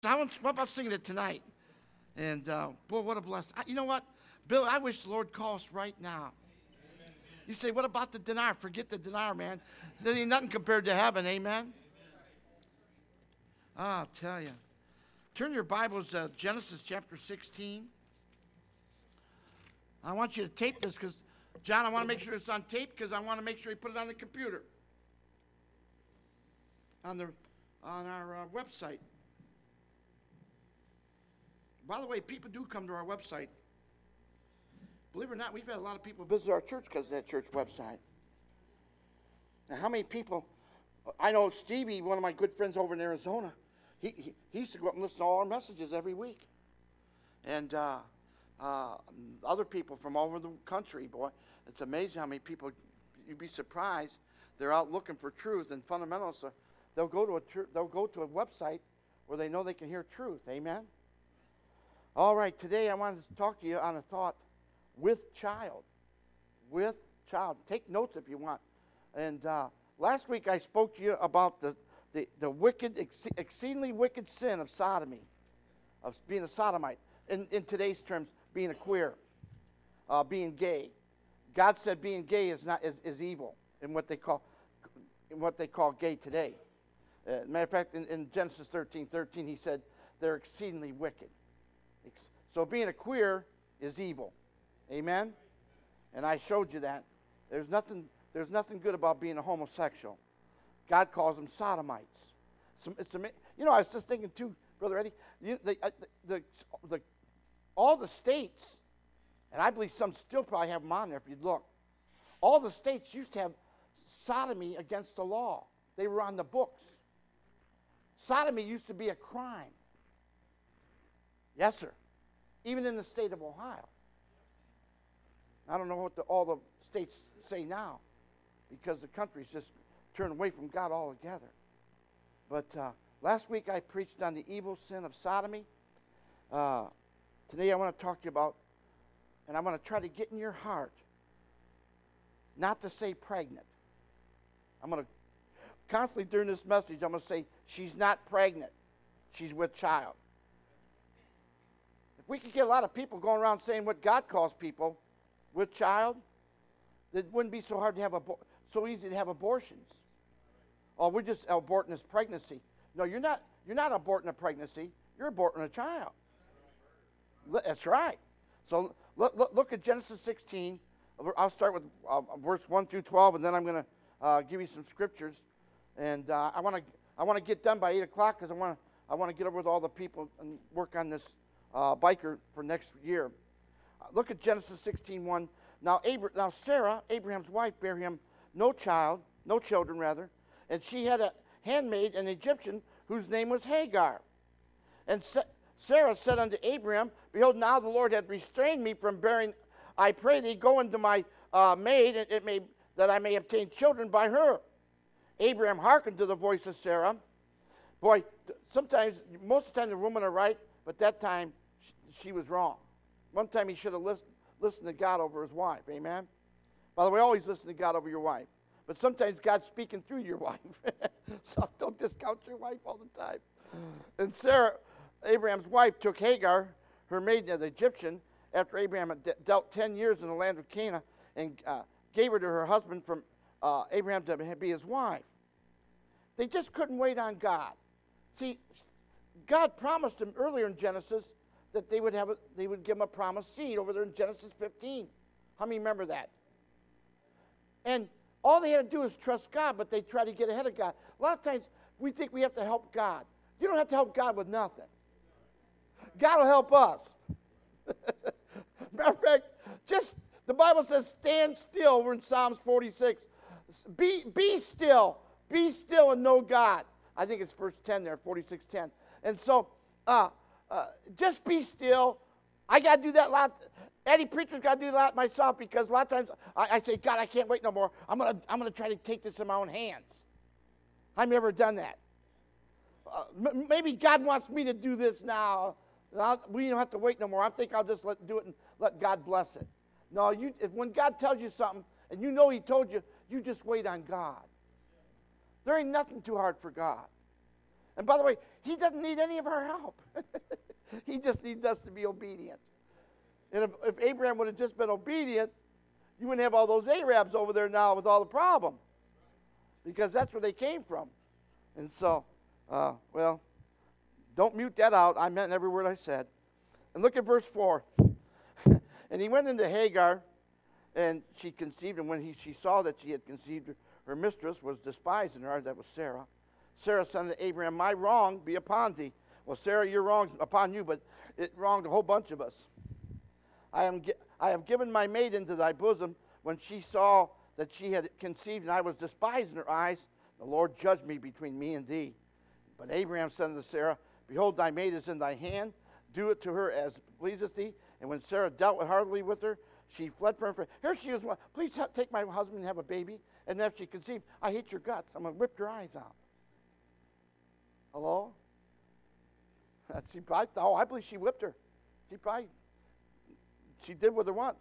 How about singing it tonight? And boy, what a blessing. You know what, Bill, I wish the Lord call us right now. You say, what about the dinar? Forget the dinar, man. There ain't nothing compared to heaven, amen? I'll tell you. Turn your Bibles to Genesis chapter 16. I want you to tape this because, John, I want to make sure it's on tape because I want to make sure you put it on the computer. On our website. By the way, people do come to our website. Believe it or not, we've had a lot of people visit our church because of that church website. Now, how many people, I know Stevie, one of my good friends over in Arizona, he used to go up and listen to all our messages every week. And other people from all over the country, boy, it's amazing how many people, you'd be surprised, they're out looking for truth and fundamentals. So they'll go to a website where they know they can hear truth. Amen? All right, today I wanted to talk to you on a thought with child. With child. Take notes if you want. And last week I spoke to you about the wicked, exceedingly wicked sin of sodomy, of being a sodomite. In today's terms, being a queer, being gay. God said being gay is evil in what they call gay today. Matter of fact, in Genesis 13:13, he said they're exceedingly wicked. So being a queer is evil. Amen? And I showed you that. There's nothing good about being a homosexual. God calls them sodomites. I was just thinking too, Brother Eddie, all the states, and I believe some still probably have them on there if you'd look, all the states used to have sodomy against the law. They were on the books. Sodomy used to be a crime. Yes, sir. Even in the state of Ohio. I don't know what all the states say now because the country's just turned away from God altogether. But last week I preached on the evil sin of sodomy. Today I want to talk to you about, and I want to try to get in your heart not to say pregnant. I'm going to constantly during this message, I'm going to say she's not pregnant. She's with child. If we could get a lot of people going around saying what God calls people with child, it wouldn't be so hard to have so easy to have abortions. Oh, we're just aborting this pregnancy. No, you're not aborting a pregnancy. You're aborting a child. That's right. So look at Genesis 16. I'll start with verse 1 through 12, and then I'm going to give you some scriptures. And I want to get done by 8 o'clock because I want to get over with all the people and work on this biker for next year. Look at Genesis 16:1. Now Sarah, Abraham's wife, bare him no children, and she had a handmaid, an Egyptian, whose name was Hagar. And Sarah said unto Abraham, Behold, now the Lord hath restrained me from bearing. I pray thee, go unto my maid, that I may obtain children by her. Abraham hearkened to the voice of Sarah. Boy, most of the time the women are right, but that time she was wrong. One time he should have listened to God over his wife. Amen? By the way, always listen to God over your wife. But sometimes God's speaking through your wife. So don't discount your wife all the time. And Sarah, Abraham's wife, took Hagar, her maid, the Egyptian, after Abraham had dealt 10 years in the land of Canaan, and gave her to her husband from Abraham to be his wife. They just couldn't wait on God. See, God promised him earlier in Genesis that they would give him a promised seed over there in Genesis 15. How many remember that? And all they had to do is trust God, but they try to get ahead of God. A lot of times we think we have to help God. You don't have to help God with nothing. God will help us. Matter of fact, the Bible says, stand still over in Psalms 46. Be still and know God. I think it's verse 10 there, 46:10. And so, just be still. I got to do that a lot. Eddie Preacher's got to do that myself because a lot of times I say, God, I can't wait no more. I'm gonna try to take this in my own hands. I've never done that. Maybe God wants me to do this now. We don't have to wait no more. I think I'll just do it and let God bless it. No, when God tells you something and you know he told you, you just wait on God. There ain't nothing too hard for God. And by the way, he doesn't need any of our help. He just needs us to be obedient. And if Abraham would have just been obedient, you wouldn't have all those Arabs over there now with all the problem. Because that's where they came from. And so, well, don't mute that out. I meant every word I said. And look at verse 4. And he went into Hagar, and she conceived. And when she saw that she had conceived, her mistress was despising her. That was Sarah. Sarah said to Abraham, my wrong be upon thee. Well, Sarah, your wrong upon you, but it wronged a whole bunch of us. I have given my maid into thy bosom. When she saw that she had conceived, and I was despised in her eyes, the Lord judged me between me and thee. But Abraham said unto Sarah, behold, thy maid is in thy hand. Do it to her as pleaseth thee. And when Sarah dealt hardly with her, she fled from her. Here she is. Please take my husband and have a baby. And after she conceived, I hate your guts. I'm going to rip your eyes out. Hello? I believe she whipped her. She did what they want.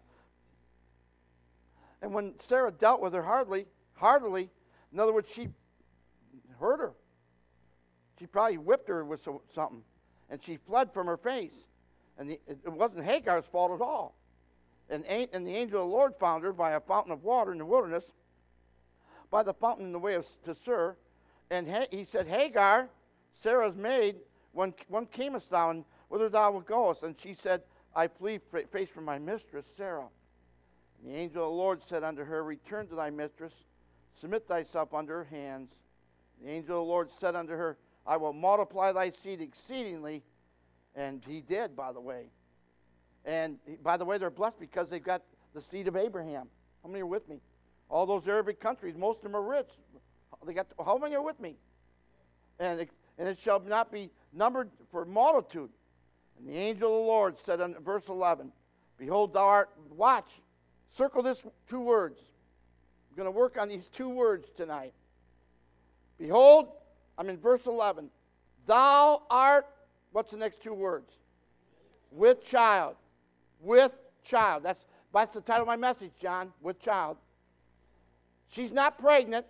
And when Sarah dealt with her heartily, in other words, she hurt her. She probably whipped her with something. And she fled from her face. And it wasn't Hagar's fault at all. And the angel of the Lord found her by a fountain of water in the wilderness, by the fountain in the way to Sur. And he said, Hagar, Sarah's maid, when camest thou, and whither thou goest? And she said, I flee face from my mistress, Sarah. And the angel of the Lord said unto her, return to thy mistress, submit thyself under her hands. The angel of the Lord said unto her, I will multiply thy seed exceedingly. And he did, by the way. And by the way, they're blessed because they've got the seed of Abraham. How many are with me? All those Arabic countries, most of them are rich. How many are with me? And it shall not be numbered for multitude. And the angel of the Lord said in verse 11, behold, thou art, watch, circle this 2 words. We're going to work on these 2 words tonight. Behold, I'm in verse 11. Thou art, what's the next 2 words? With child. With child. That's the title of my message, John. With child. She's not pregnant.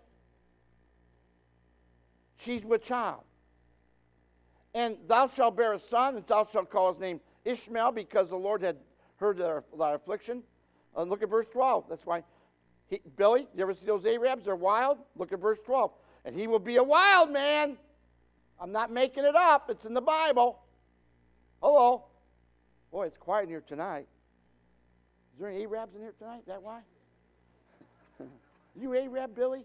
She's with child. And thou shalt bear a son, and thou shalt call his name Ishmael, because the Lord had heard thy affliction. Look at verse 12. That's why, Billy, you ever see those Arabs? They're wild. Look at verse 12. And he will be a wild man. I'm not making it up. It's in the Bible. Hello. Boy, it's quiet in here tonight. Is there any Arabs in here tonight? Is that why? You Arab, Billy?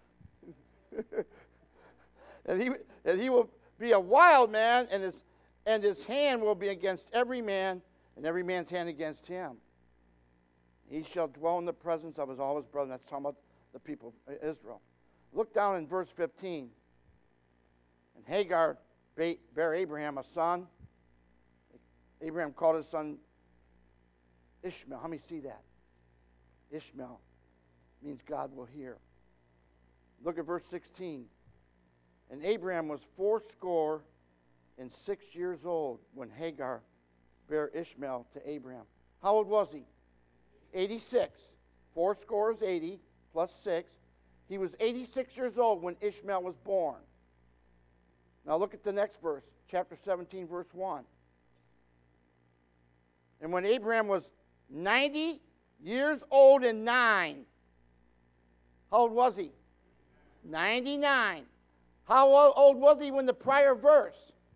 and he will be a wild man, and his hand will be against every man, and every man's hand against him. He shall dwell in the presence of all his brethren. That's talking about the people of Israel. Look down in verse 15. And Hagar bare Abraham a son. Abraham called his son Ishmael. How many see that? Ishmael means God will hear. Look at verse 16. And Abraham was 80 years old when Hagar bare Ishmael to Abraham. How old was he? 86. 80 plus 6. He was 86 years old when Ishmael was born. Now look at the next verse, chapter 17, verse 1. And when Abraham was 90 years old and 9, how old was he? 99. How old was he when the prior verse?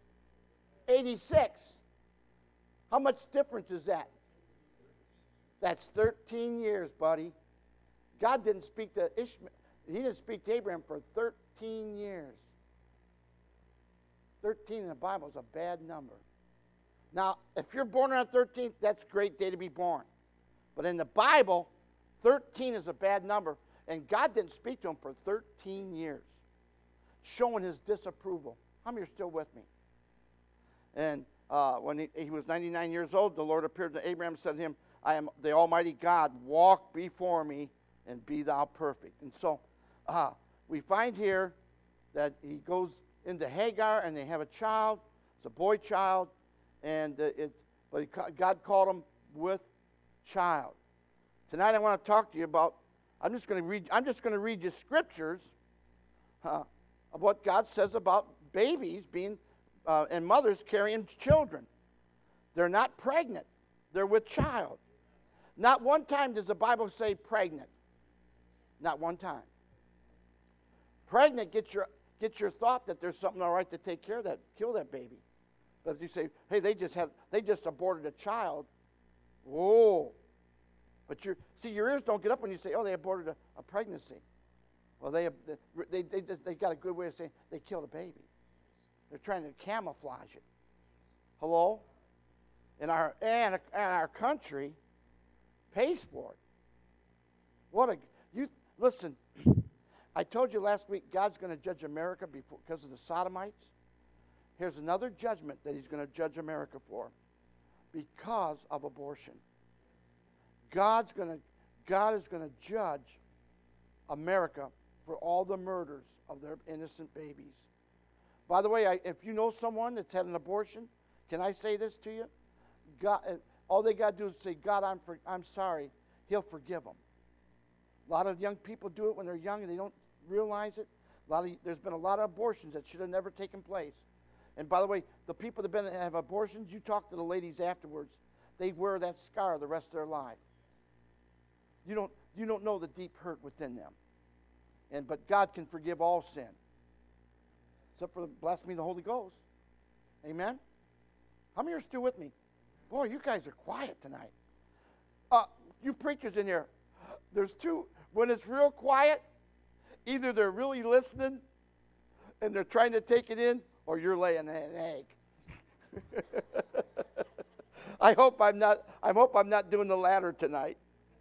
86. How much difference is that? That's 13 years, buddy. God didn't speak to Ishmael. He didn't speak to Abraham for 13 years. 13 in the Bible is a bad number. Now, if you're born on the 13th, that's a great day to be born. But in the Bible, 13 is a bad number. And God didn't speak to him for 13 years, showing his disapproval. How many are still with me? And when he was 99 years old, the Lord appeared to Abraham and said to him, I am the Almighty God. Walk before me and be thou perfect. And so we find here that he goes into Hagar and they have a child. It's a boy child. And God called him with child. Tonight I want to talk to you about, I'm just going to read you scriptures of what God says about babies being and mothers carrying children. They're not pregnant. They're with child. Not one time does the Bible say pregnant. Not one time. Pregnant gets your thought that there's something all right to take care of that, kill that baby. But if you say, hey, they just aborted a child, whoa. But your ears don't get up when you say, oh, they aborted a pregnancy. Well, they got a good way of saying they killed a baby. They're trying to camouflage it. Hello? And our country pays for it. Listen, I told you last week God's going to judge America because of the Sodomites. Here's another judgment that he's going to judge America for because of abortion. God is going to judge America for all the murders of their innocent babies. By the way, if you know someone that's had an abortion, can I say this to you? God, all they got to do is say, God, I'm sorry. He'll forgive them. A lot of young people do it when they're young and they don't realize it. There's been a lot of abortions that should have never taken place. And by the way, the people that have abortions, you talk to the ladies afterwards, they wear that scar the rest of their life. You don't know the deep hurt within them. But God can forgive all sin. Except for the blasphemy of the Holy Ghost. Amen? How many are still with me? Boy, you guys are quiet tonight. You preachers in here, there's two. When it's real quiet, either they're really listening and they're trying to take it in, or you're laying an egg. I hope I'm not doing the latter tonight.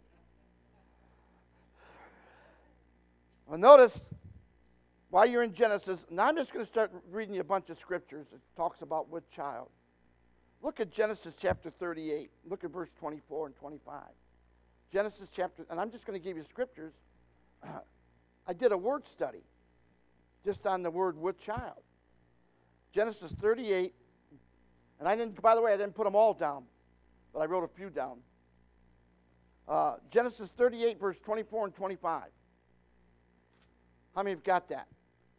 Well, notice, while you're in Genesis, now I'm just going to start reading you a bunch of scriptures that talks about with child. Look at Genesis chapter 38. Look at verse 24 and 25. Genesis chapter, and I'm just going to give you scriptures. I did a word study just on the word with child. Genesis 38, and by the way, I didn't put them all down, but I wrote a few down. Genesis 38, verse 24 and 25. How many have got that?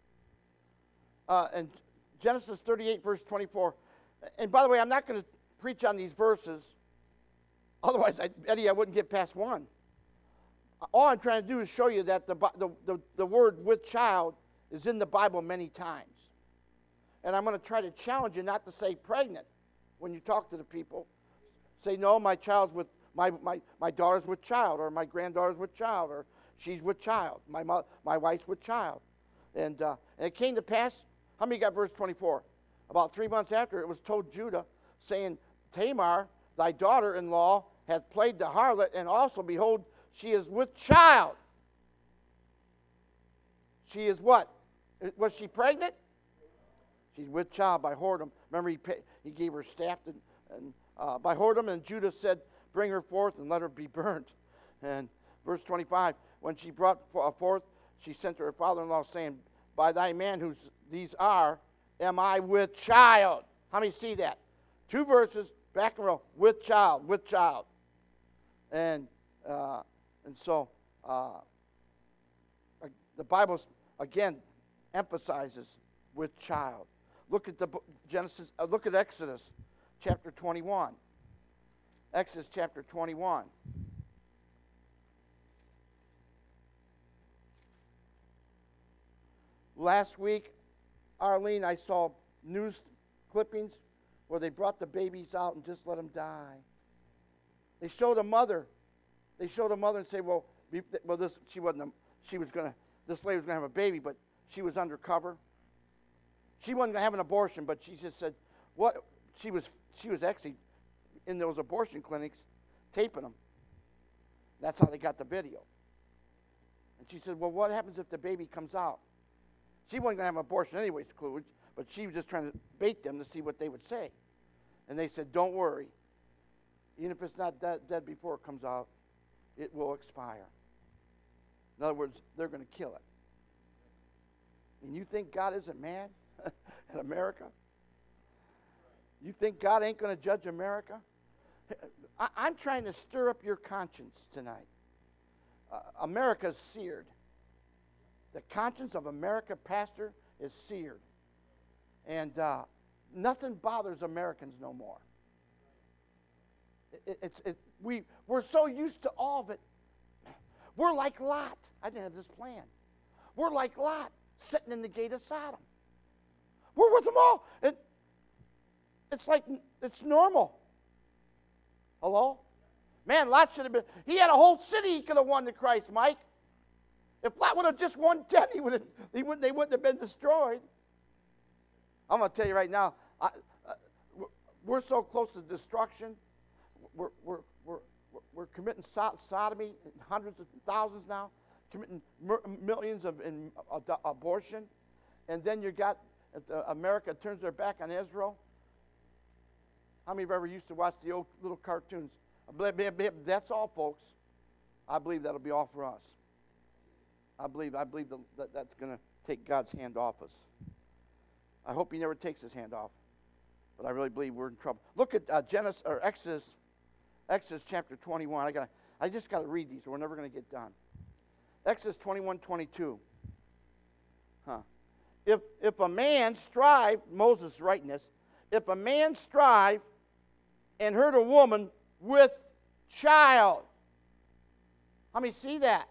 And Genesis 38, verse 24. And by the way, I'm not going to preach on these verses. Otherwise, Eddie, I wouldn't get past one. All I'm trying to do is show you that the word with child is in the Bible many times. And I'm going to try to challenge you not to say pregnant when you talk to the people. Say, no, my child's with, my daughter's with child, or my granddaughter's with child, or she's with child. My wife's with child. And it came to pass, how many got verse 24? About 3 months after, it was told Judah, saying, Tamar, thy daughter-in-law, hath played the harlot, and also, behold, she is with child. She is what? Was she pregnant? She's with child by whoredom. Remember, he gave her staff by whoredom, and Judah said, bring her forth and let her be burnt. And verse 25, when she brought forth, she sent to her father-in-law, saying, by thy man whose these are, am I with child? How many see that? 2 verses, back in a row, with child, with child. And so the Bible, again, emphasizes with child. Look at look at Exodus chapter 21. Exodus chapter 21. Last week, Arlene, I saw news clippings where they brought the babies out and just let them die. They showed a mother. They showed a mother and say, this lady was going to have a baby, but she was undercover. She wasn't going to have an abortion, but she just said, what? She was actually in those abortion clinics taping them. That's how they got the video. And she said, well, what happens if the baby comes out? She wasn't going to have an abortion anyways, but she was just trying to bait them to see what they would say. And they said, don't worry. Even if it's not dead before it comes out, it will expire. In other words, they're going to kill it. And you think God isn't mad at America? You think God ain't going to judge America? I'm trying to stir up your conscience tonight. America's seared. The conscience of America, pastor, is seared. And nothing bothers Americans no more. We're so used to all of it. We're like Lot. I didn't have this plan. We're like Lot, sitting in the gate of Sodom. We're with them all. It's like it's normal. Hello? Man, Lot should have been. He had a whole city he could have won to Christ, Mike. If Lot would have just won 10, they wouldn't have been destroyed. I'm going to tell you right now, we're so close to destruction. We're committing sodomy, hundreds of thousands now, committing millions of abortion. And then you got America turns their back on Israel. How many of you ever used to watch the old little cartoons? That's all, folks. I believe that'll be all for us. I believe that's going to take God's hand off us. I hope He never takes His hand off, but I really believe we're in trouble. Look at Exodus chapter 21. I just got to read these, or we're never going to get done. Exodus 21:22. If a man strive, Moses writing this, if a man strive and hurt a woman with child, how many see that?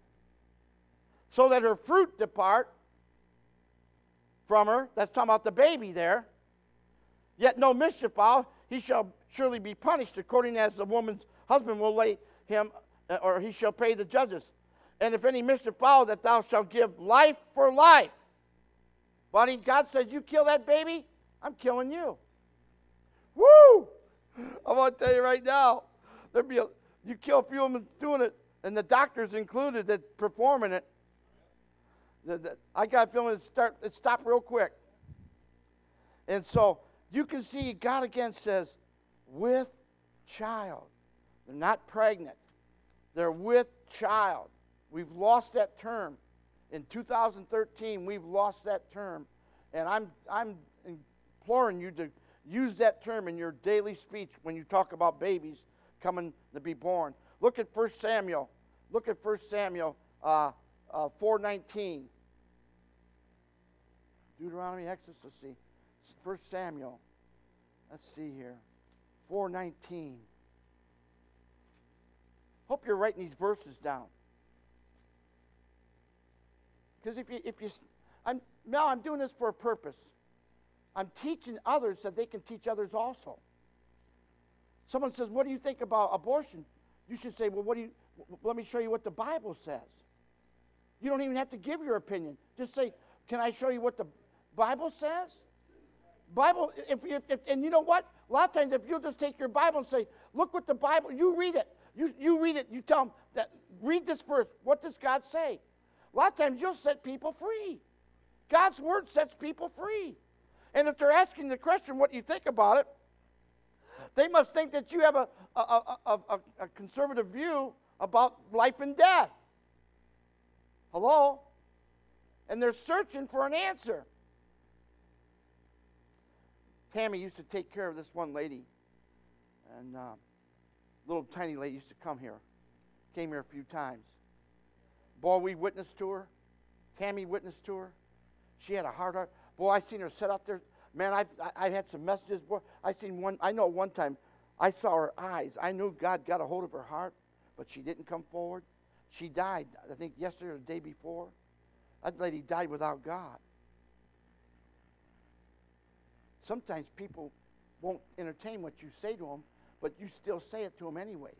So that her fruit depart from her, that's talking about the baby there, yet no mischief foul, he shall surely be punished according as the woman's husband will lay him, or he shall pay the judges. And if any mischief foul, that thou shalt give life for life. Buddy, God says, you kill that baby, I'm killing you. Woo! I want to tell you right now, you kill a few of them doing it, and the doctors included that performing it. I got a feeling it stopped real quick. And so you can see God again says, with child. They're not pregnant. They're with child. We've lost that term. In 2013, we've lost that term. And I'm imploring you to use that term in your daily speech when you talk about babies coming to be born. Look at 1 Samuel. Look at 1 Samuel 4:19. Deuteronomy, Exodus, let's see. 1 Samuel. Let's see here. 4:19. Hope you're writing these verses down. Because I'm doing this for a purpose. I'm teaching others so they can teach others also. Someone says, what do you think about abortion? You should say, well, let me show you what the Bible says. You don't even have to give your opinion. Just say, can I show you what the Bible says? Bible, and you know what? A lot of times if you'll just take your Bible and say, look what the Bible, you read it. You read it, you tell them, that read this verse. What does God say? A lot of times you'll set people free. God's Word sets people free. And if they're asking the question, what do you think about it? They must think that you have a conservative view about life and death. Hello? And they're searching for an answer. Tammy used to take care of this one lady. And little tiny lady used to come here. Came here a few times. Boy, we witnessed to her. Tammy witnessed to her. She had a hard heart. Boy, I seen her sit out there. Man, I've had some messages. Boy, I seen one. I know one time I saw her eyes. I knew God got a hold of her heart, but she didn't come forward. She died, I think, yesterday or the day before. That lady died without God. Sometimes people won't entertain what you say to them, but you still say it to them anyways.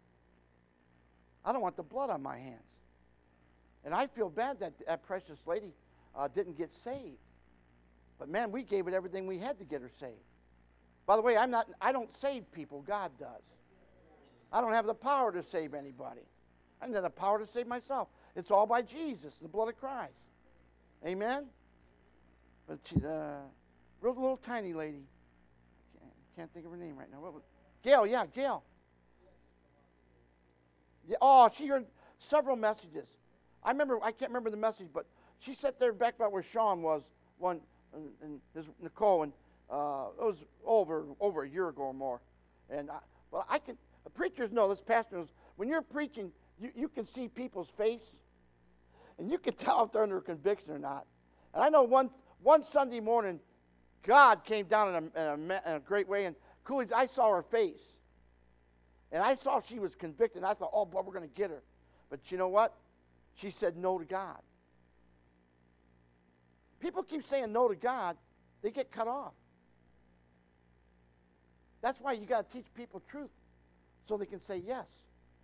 I don't want the blood on my hands. And I feel bad that that precious lady didn't get saved. But man, we gave it everything we had to get her saved. By the way, I don't save people, God does. I don't have the power to save anybody. I don't have the power to save myself. It's all by Jesus, the blood of Christ. Amen? But she, real little tiny lady. Can't think of her name right now. What was Gail, yeah, Gail. Yeah, oh, she heard several messages. I can't remember the message, but she sat there back about where Sean was, and his Nicole, and it was over a year ago or more. And preachers know this, pastor knows, when you're preaching, you can see people's face, and you can tell if they're under conviction or not. And I know one Sunday morning, God came down in a great way. And Coolidge, I saw her face. And I saw she was convicted. And I thought, oh, boy, we're going to get her. But you know what? She said no to God. People keep saying no to God, they get cut off. That's why you got to teach people truth so they can say yes.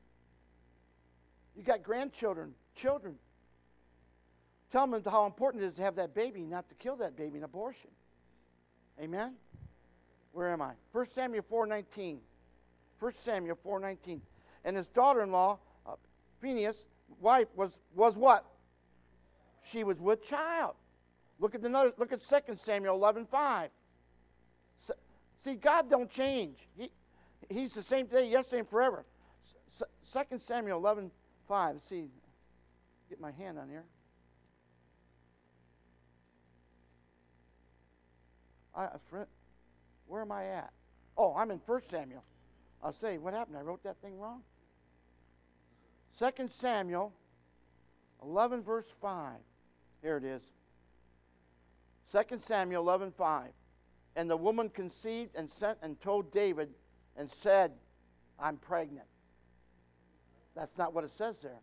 You got grandchildren, children. Tell them how important it is to have that baby, not to kill that baby in abortion. Amen? Where am I? 1 Samuel 4:19. 1 Samuel 4:19. And his daughter-in-law, Phinehas' wife, was what? She was with child. Look at 2 Samuel 11:5. See, God don't change. He's the same today, yesterday, and forever. 2 Samuel 11:5. Let's see. Get my hand on here. Where am I at? Oh, I'm in 1 Samuel. I'll say, what happened? I wrote that thing wrong. 2 Samuel 11, verse 5. Here it is. 2 Samuel 11:5. And the woman conceived and sent and told David and said, I'm pregnant. That's not what it says there.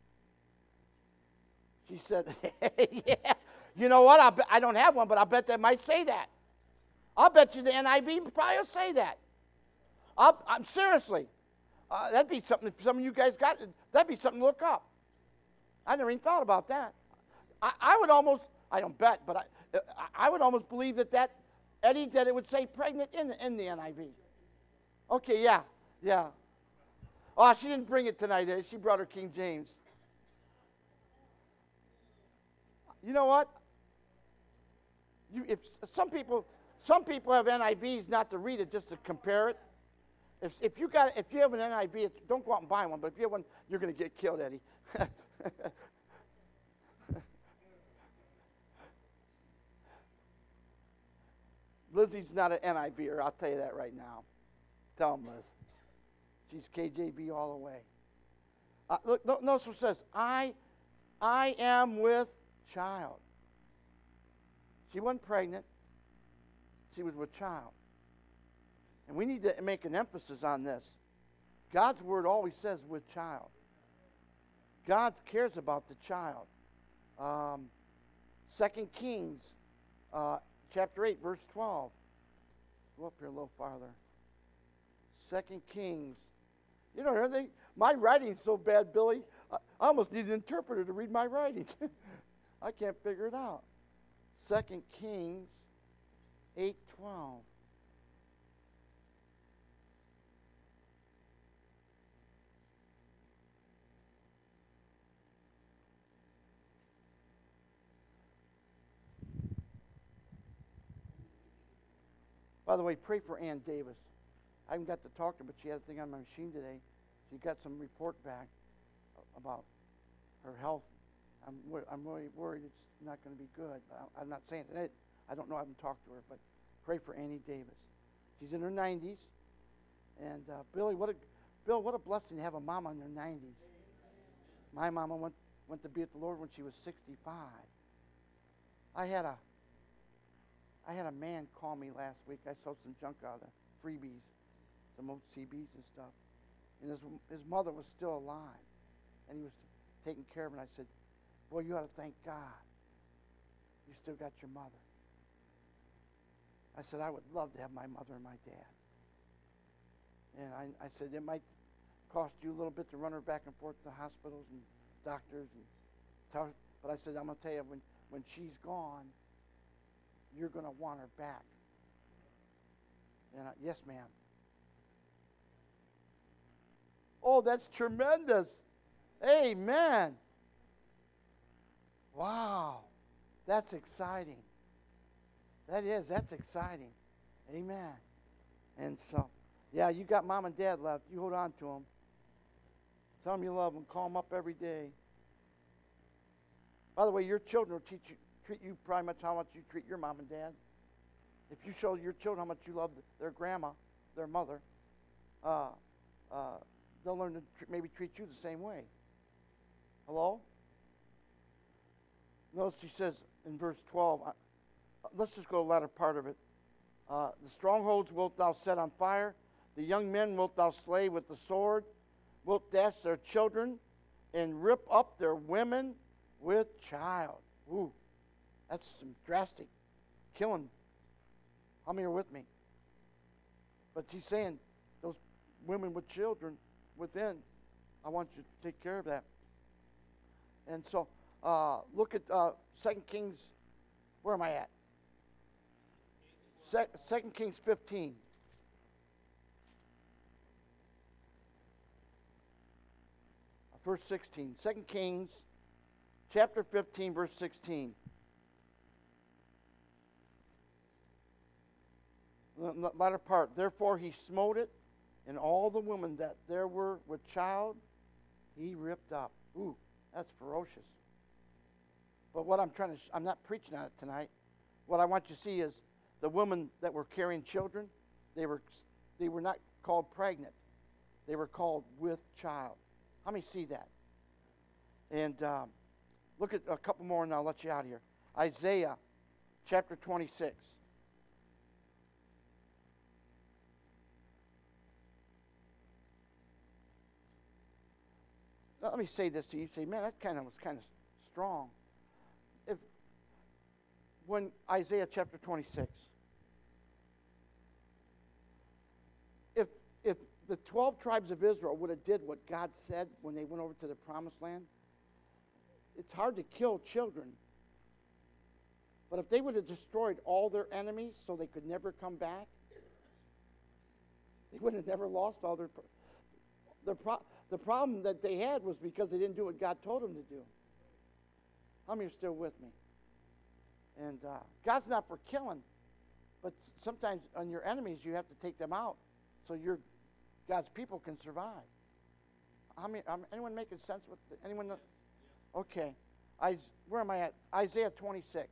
She said, yeah. You know what? I don't have one, but I bet they might say that. I'll bet you the NIV probably will say that. I'm seriously. That'd be something if some of you guys got. That'd be something to look up. I never even thought about that. I would almost, I don't bet, but I would almost believe that Eddie, that it would say pregnant in the NIV. Okay, yeah. Oh, she didn't bring it tonight, did she? She brought her King James. You know what? If some people have NIVs not to read it, just to compare it. If you have an NIV, don't go out and buy one. But if you have one, you're going to get killed, Eddie. Lizzie's not an NIVer, I'll tell you that right now. Tell him, Liz. She's KJV all the way. Look, notice what it says. I am with child. She wasn't pregnant. She was with child. And we need to make an emphasis on this. God's word always says with child. God cares about the child. 2 Kings chapter 8, verse 12. Go up here a little farther. 2 Kings. You know, everything. My writing's so bad, Billy. I almost need an interpreter to read my writing. I can't figure it out. 2 Kings 8:12. By the way, pray for Ann Davis. I haven't got to talk to her, but she has a thing on my machine today. She got some report back about her health. I'm really worried it's not going to be good. But I'm not saying it. I don't know. I haven't talked to her, but pray for Annie Davis. She's in her 90s. And Bill, what a blessing to have a mama in her 90s. My mama went to be with the Lord when she was 65. I had a man call me last week. I sold some junk out of the freebies, some old CBs and stuff. And his mother was still alive. And he was taking care of her. And I said, boy, you ought to thank God. You still got your mother. I said, I would love to have my mother and my dad. And I said, it might cost you a little bit to run her back and forth to hospitals and doctors. But I said, I'm going to tell you, when she's gone, you're going to want her back. And yes, ma'am. Oh, that's tremendous. Amen. Wow. That's exciting. That's exciting. Amen. And so, yeah, you got mom and dad left. You hold on to them. Tell them you love them. Call them up every day. By the way, your children will treat you probably much how much you treat your mom and dad. If you show your children how much you love their grandma, their mother, they'll learn to maybe treat you the same way. Hello? Notice he says in verse 12, let's just go to the latter part of it. The strongholds wilt thou set on fire. The young men wilt thou slay with the sword. Wilt dash their children and rip up their women with child. Ooh, that's some drastic killing. How many are with me? But he's saying those women with children within, I want you to take care of that. And so look at 2 Kings. Where am I at? 2 Kings 15. Verse 16. 2 Kings chapter 15, verse 16. The latter part. Therefore he smote it, and all the women that there were with child, he ripped up. Ooh, that's ferocious. But what I'm trying to, I'm not preaching on it tonight. What I want you to see is the women that were carrying children, they were not called pregnant. They were called with child. How many see that? And look at a couple more and I'll let you out of here. Isaiah chapter 26. Now, let me say this to you. You say, man, that was kind of strong. When Isaiah chapter 26, if the 12 tribes of Israel would have did what God said when they went over to the promised land, it's hard to kill children. But if they would have destroyed all their enemies so they could never come back, they would have never lost all their... The problem that they had was because they didn't do what God told them to do. How many are still with me? And God's not for killing, but sometimes on your enemies you have to take them out so God's people can survive. Anyone making sense with anyone? Yes. Okay. Where am I at? Isaiah 26.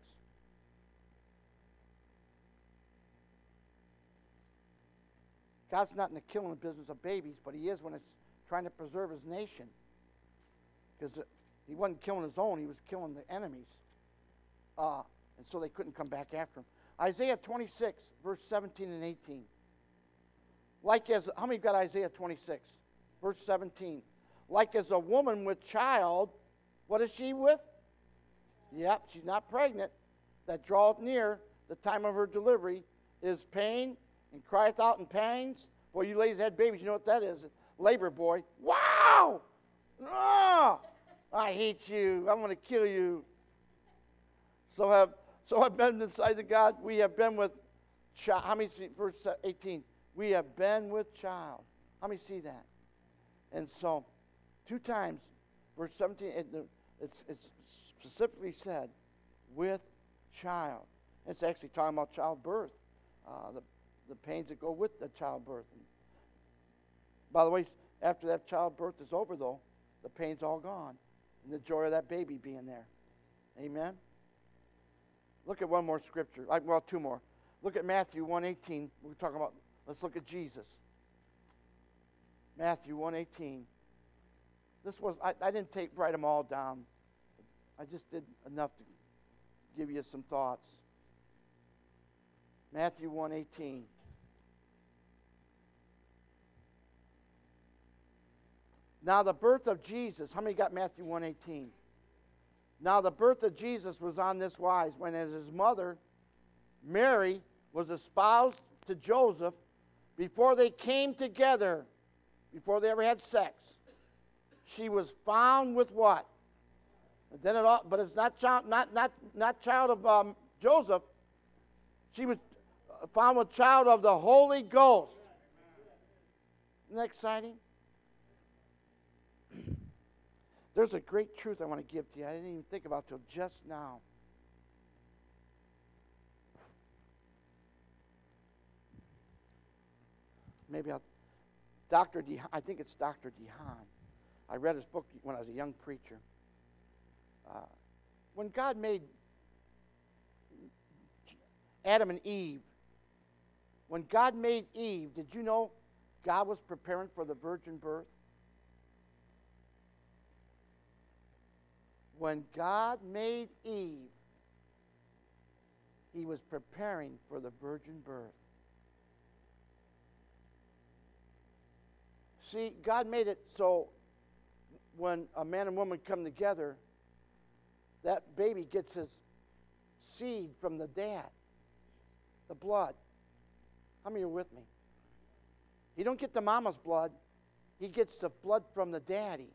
God's not in the killing business of babies, but he is when it's trying to preserve his nation. Because he wasn't killing his own, he was killing the enemies. And so they couldn't come back after him. Isaiah 26, verse 17 and 18. How many got Isaiah 26? Verse 17. Like as a woman with child, what is she with? Yep, she's not pregnant. That draweth near the time of her delivery is pain and crieth out in pangs. Well, you ladies had babies, you know what that is. Labor boy. Wow! Oh, I hate you. I'm going to kill you. So I've been inside of God. We have been with child. How many see verse 18? We have been with child. How many see that? And so, 2 times, verse 17, it's specifically said, with child. It's actually talking about childbirth, the pains that go with the childbirth. And by the way, after that childbirth is over, though, the pain's all gone, and the joy of that baby being there. Amen? Look at one more scripture. Well, 2 more. Look at Matthew 1:18. We're talking about, let's look at Jesus. Matthew 1:18. This was, I didn't write them all down. I just did enough to give you some thoughts. Matthew 1:18. Now the birth of Jesus, how many got Matthew 1:18? Now the birth of Jesus was on this wise, when as his mother, Mary, was espoused to Joseph, before they came together, before they ever had sex, she was found with what? But it's not child of Joseph. She was found with child of the Holy Ghost. Isn't that exciting? There's a great truth I want to give to you. I didn't even think about till just now. Maybe I think it's Dr. DeHaan. I read his book when I was a young preacher. When God made Adam and Eve, when God made Eve, did you know God was preparing for the virgin birth? When God made Eve, he was preparing for the virgin birth. See, God made it so when a man and woman come together, that baby gets his seed from the dad, the blood. How many are with me? He don't get the mama's blood. He gets the blood from the daddy.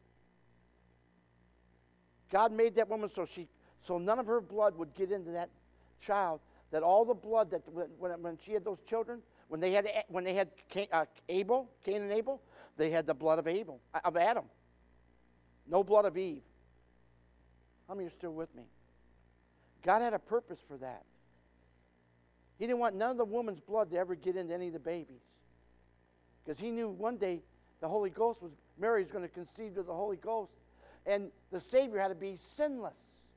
God made that woman so none of her blood would get into that child. That all the blood that when she had those children, when they had Cain and Abel, they had the blood of Adam. No blood of Eve. How many are still with me? God had a purpose for that. He didn't want none of the woman's blood to ever get into any of the babies. Because he knew one day Mary was going to conceive of the Holy Ghost. And the Savior had to be sinless.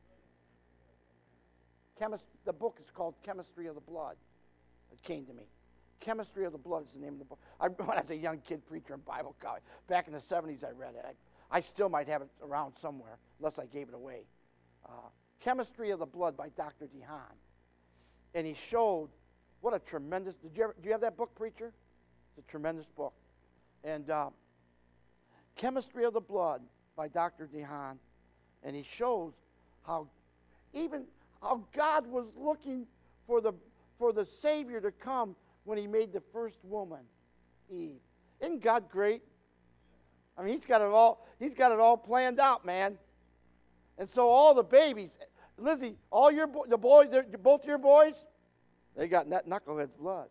The book is called Chemistry of the Blood. It came to me. Chemistry of the Blood is the name of the book. When I was a young kid preacher in Bible college, back in the 70s I read it. I still might have it around somewhere, unless I gave it away. Chemistry of the Blood by Dr. DeHaan. And he showed what a tremendous... do you have that book, preacher? It's a tremendous book. And Chemistry of the Blood by Dr. DeHaan. And he shows how God was looking for the Savior to come when he made the first woman, Eve. Isn't God great? I mean, he's got it all planned out, man. And so all the babies, Lizzie, both your boys, they got knucklehead's blood.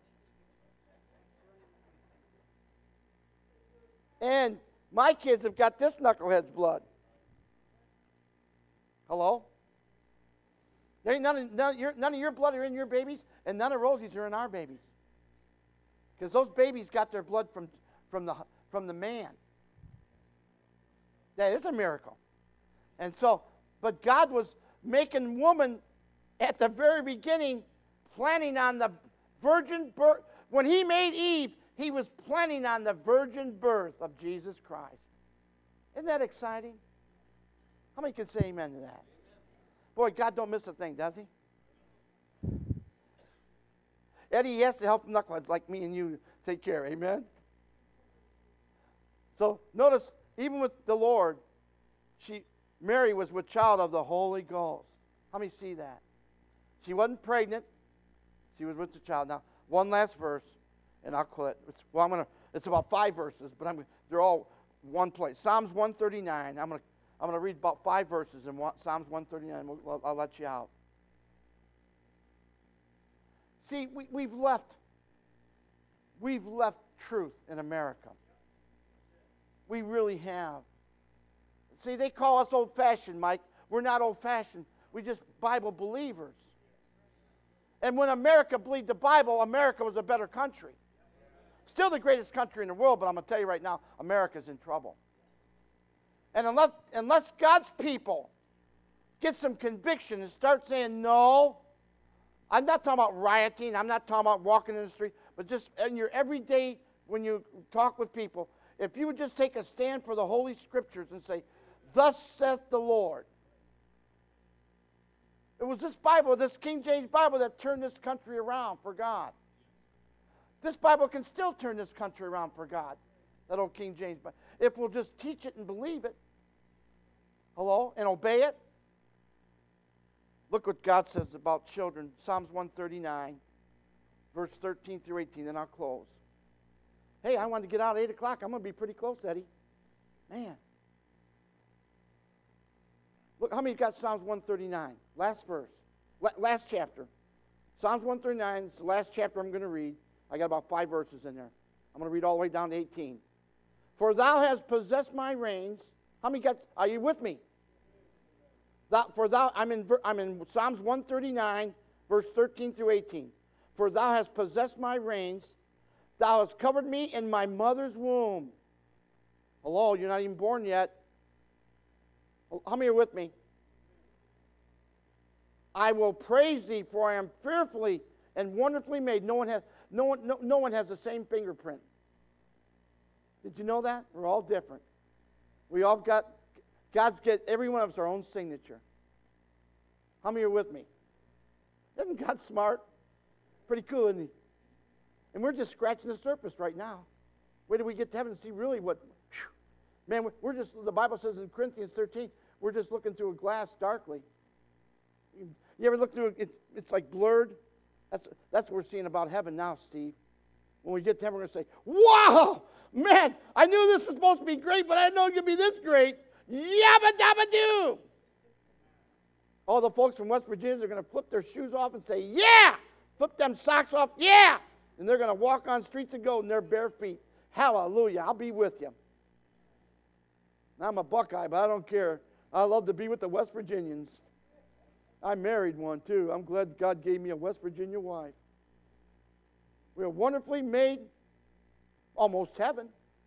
And my kids have got this knucklehead's blood. Hello? There ain't none of your blood are in your babies, and none of Rosie's are in our babies. Because those babies got their blood from the man. That is a miracle. And so, but God was making woman at the very beginning, planning on the virgin birth. When he made Eve, he was planning on the virgin birth of Jesus Christ. Isn't that exciting? How many can say amen to that? Boy, God don't miss a thing, does he? Eddie, he has to help knuckleheads like me and you take care, amen? So notice, even with the Lord, Mary was with child of the Holy Ghost. How many see that? She wasn't pregnant. She was with the child. Now, one last verse, and I'll quit. It's about 5 verses, but they're all one place. Psalms 139. I'm going to read about 5 verses in Psalms 139. I'll let you out. See, we've left truth in America. We really have. See, they call us old-fashioned, Mike. We're not old-fashioned. We're just Bible believers. And when America believed the Bible, America was a better country. Still the greatest country in the world, but I'm going to tell you right now, America's in trouble. And unless God's people get some conviction and start saying, no, I'm not talking about rioting, I'm not talking about walking in the street, but just in your everyday, when you talk with people, if you would just take a stand for the Holy Scriptures and say, thus saith the Lord. It was this Bible, this King James Bible, that turned this country around for God. This Bible can still turn this country around for God, that old King James Bible, if we'll just teach it and believe it. Hello? And obey it. Look what God says about children. Psalms 139, verse 13 through 18, then I'll close. Hey, I wanted to get out at 8 o'clock. I'm going to be pretty close, Eddie. Man. Look, how many got Psalms 139? Last verse. Last chapter. Psalms 139 is the last chapter I'm going to read. I got about 5 verses in there. I'm going to read all the way down to 18. For thou hast possessed my reins. How many got? Are you with me? I'm in Psalms 139, verse 13 through 18. For thou hast possessed my reins. Thou hast covered me in my mother's womb. Hello, you're not even born yet. How many are with me? I will praise thee, for I am fearfully and wonderfully made. No one has the same fingerprint. Did you know that? We're all different. We all got, every one of us our own signature. How many are with me? Isn't God smart? Pretty cool, isn't he? And we're just scratching the surface right now. Wait till we get to heaven and see really what, man, we're just, the Bible says in Corinthians 13, we're just looking through a glass darkly. You ever look through it, it's like blurred? That's what we're seeing about heaven now, Steve. When we get to heaven, we're going to say, wow, man, I knew this was supposed to be great, but I didn't know it could be this great. Yabba dabba doo. All the folks from West Virginia are going to flip their shoes off and say, yeah! Flip them socks off, yeah! And they're going to walk on streets of gold in their bare feet. Hallelujah, I'll be with you. I'm a Buckeye, but I don't care. I love to be with the West Virginians. I married one, too. I'm glad God gave me a West Virginia wife. We are wonderfully made, almost heaven.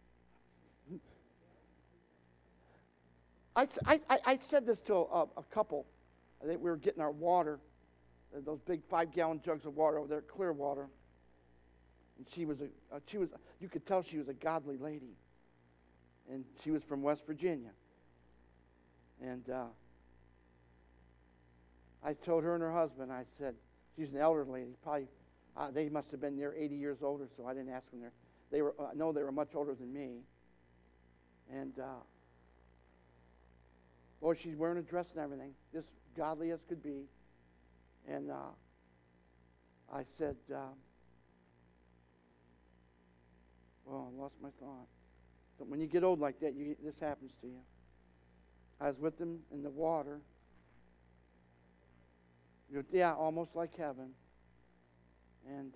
I said this to a couple. I think we were getting our water, those big 5-gallon jugs of water over there, clear water. And she was you could tell she was a godly lady. And she was from West Virginia. And I told her and her husband, I said, she's an elderly lady, probably, they must have been near 80 years older, so I didn't ask them. They were much older than me. And, boy, she's wearing a dress and everything, just godly as could be. And I said, well, I lost my thought. But when you get old like that, this happens to you. I was with them in the water. Yeah, almost like heaven. And,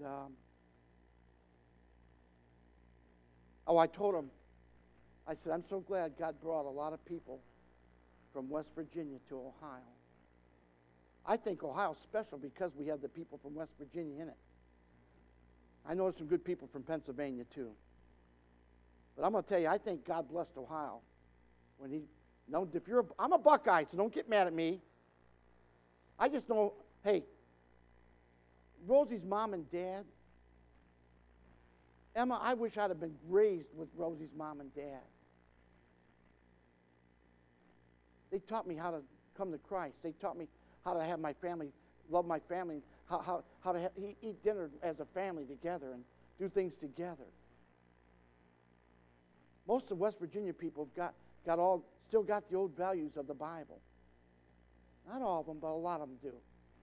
I told him, I said, I'm so glad God brought a lot of people from West Virginia to Ohio. I think Ohio's special because we have the people from West Virginia in it. I know some good people from Pennsylvania, too. But I'm going to tell you, I think God blessed Ohio. I'm a Buckeye, so don't get mad at me. I just know, hey, Rosie's mom and dad, Emma, I wish I'd have been raised with Rosie's mom and dad. They taught me how to come to Christ. They taught me how to have my family, love my family, how to eat dinner as a family together and do things together. Most of West Virginia people have still got the old values of the Bible. Not all of them, but a lot of them do.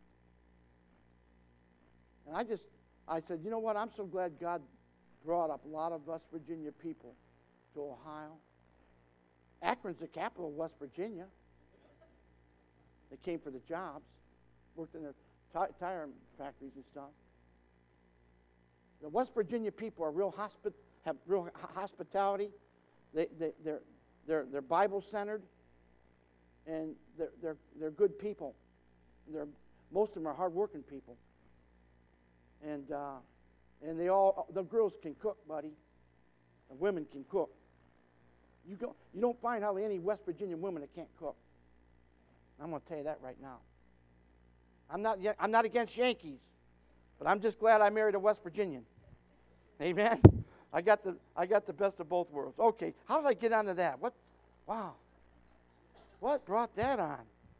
And I said, you know what? I'm so glad God brought up a lot of West Virginia people to Ohio. Akron's the capital of West Virginia. They came for the jobs, worked in their tire factories and stuff. The West Virginia people are have real hospitality. They're Bible centered, and they're good people. Most of them are hardworking people, and the girls can cook, buddy. The women can cook. You don't find hardly any West Virginia women that can't cook. I'm going to tell you that right now. I'm not against Yankees, but I'm just glad I married a West Virginian. Amen. I got the best of both worlds. Okay, how did I get onto that? Wow. What brought that on?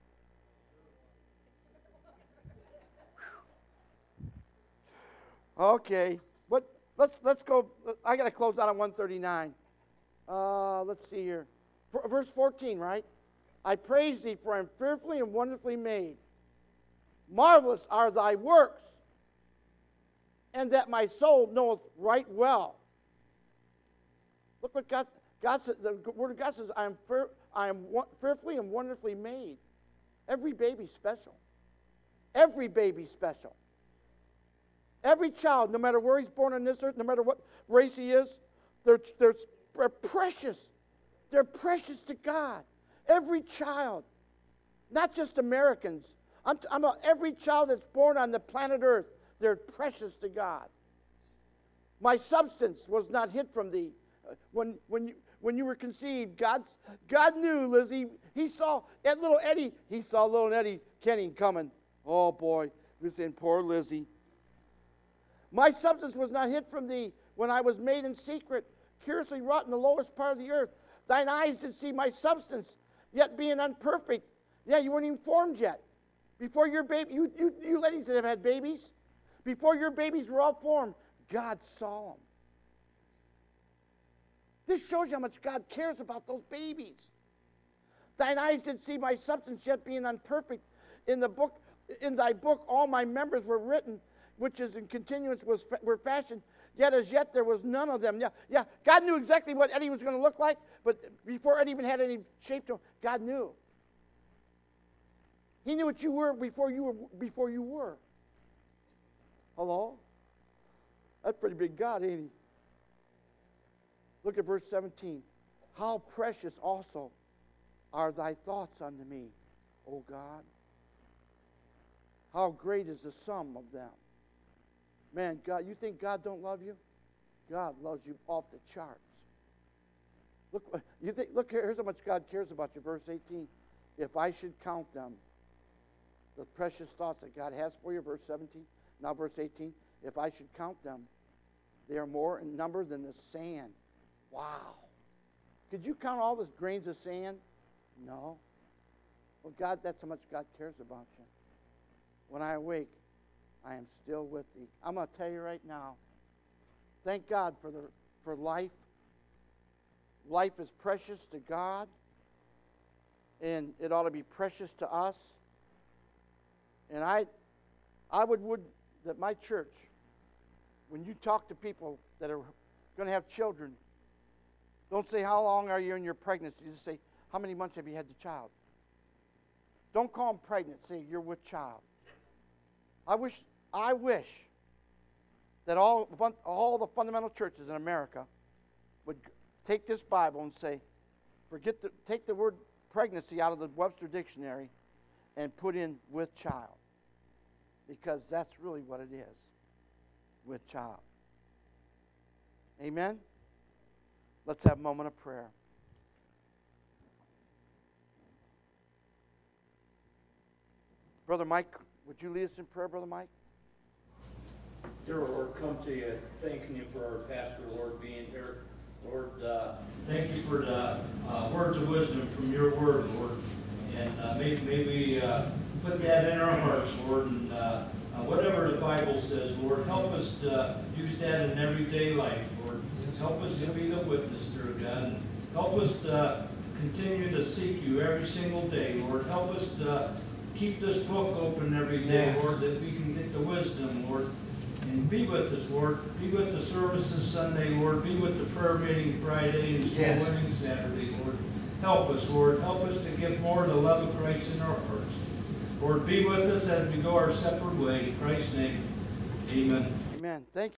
Okay. Let's go. I got to close out on 139. Let's see here. Verse 14, right? I praise thee, for I am fearfully and wonderfully made. Marvelous are thy works, and that my soul knoweth right well. Look what God said. The Word of God says, I am fearfully and wonderfully made. Every baby's special. Every baby's special. Every child, no matter where he's born on this earth, no matter what race he is, they're precious. They're precious to God. Every child, not just Americans. I'm about every child that's born on the planet Earth. They're precious to God. My substance was not hid from thee. When you were conceived, God knew, Lizzie. He saw that little Eddie. He saw little Eddie Kenny coming. Oh boy, he was saying, poor Lizzie. My substance was not hid from thee when I was made in secret, curiously wrought in the lowest part of the earth. Thine eyes did see my substance, yet being unperfect. Yeah, you weren't even formed yet. Before your baby, you ladies that have had babies, before your babies were all formed, God saw them. This shows you how much God cares about those babies. Thine eyes did see my substance yet being unperfect. In thy book all my members were written, which is in continuance were fashioned. Yet as yet there was none of them. Yeah. God knew exactly what Eddie was going to look like, but before Eddie even had any shape to him, God knew. He knew what you were before you were. Hello? That's pretty big God, ain't he? Look at verse 17. How precious also are thy thoughts unto me, O God. How great is the sum of them. Man, God, you think God don't love you? God loves you off the charts. Look, here's how much God cares about you. Verse 18. If I should count them, the precious thoughts that God has for you, verse 17. Now verse 18. If I should count them, they are more in number than the sand. Wow. Could you count all the grains of sand? No. Well, God, that's how much God cares about you. When I awake, I am still with thee. I'm going to tell you right now, thank God for life. Life is precious to God, and it ought to be precious to us. And I would that my church, when you talk to people that are going to have children, don't say, how long are you in your pregnancy? You just say, how many months have you had the child? Don't call them pregnant. Say, you're with child. I wish that all the fundamental churches in America would take this Bible and say, take the word pregnancy out of the Webster Dictionary and put in with child. Because that's really what it is, with child. Amen? Let's have a moment of prayer. Brother Mike, would you lead us in prayer, Brother Mike? Dear Lord, come to you thanking you for our pastor, Lord, being here. Lord, thank you for the words of wisdom from your word, Lord. And may we put that in our hearts, Lord. And whatever the Bible says, Lord, help us to use that in everyday life, Lord. Help us to be the witness, dear God. And help us to continue to seek you every single day, Lord. Help us to keep this book open every day, Yes. Lord, that we can get the wisdom, Lord. And be with us, Lord. Be with the services Sunday, Lord. Be with the prayer meeting Friday and Yes. soul winning Saturday, Lord. Help us, Lord. Help us to give more of the love of Christ in our hearts. Lord, be with us as we go our separate way. In Christ's name, amen. Amen. Thank you.